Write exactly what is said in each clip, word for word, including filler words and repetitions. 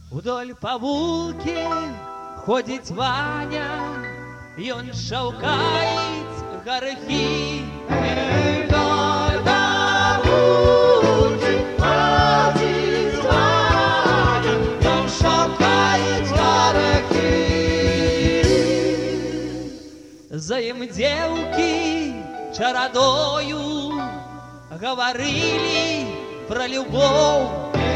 Вдоль по вулке ходить Ваня, и он шаукает горохи. Вдоль по вулке ходить Ваня, и он шаукает горохи. За им девки чародою говорили про любовь.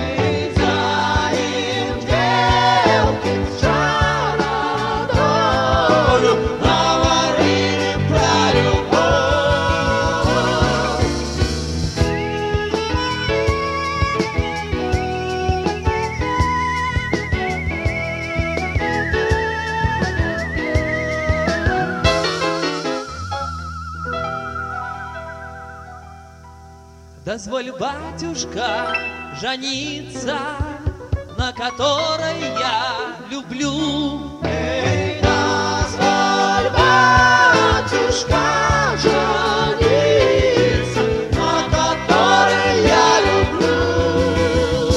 Дозволь, батюшка, жениться, на которой я люблю. Эй, дозволь, батюшка, жениться, на которой я люблю.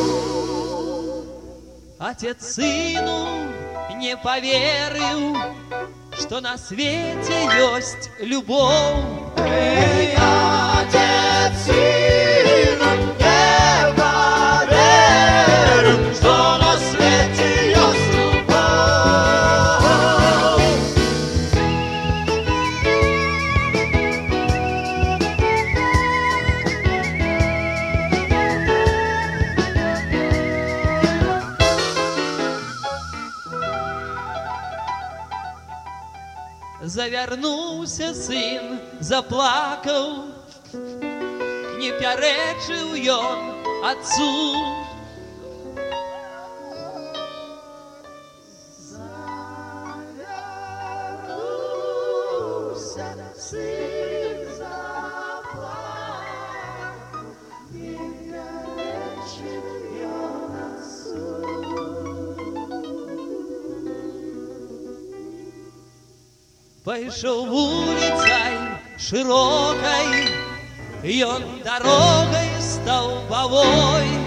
Отец сыну не поверил, что на свете есть любовь. Эй, отец сыну не поверил, что на свете есть любовь. Завернулся сын, заплакал, не пяречив ён отцу. Завернулся сын, заплакал, не пяречив ён отцу. Пошел улицей широкой, и он дорогой столбовой.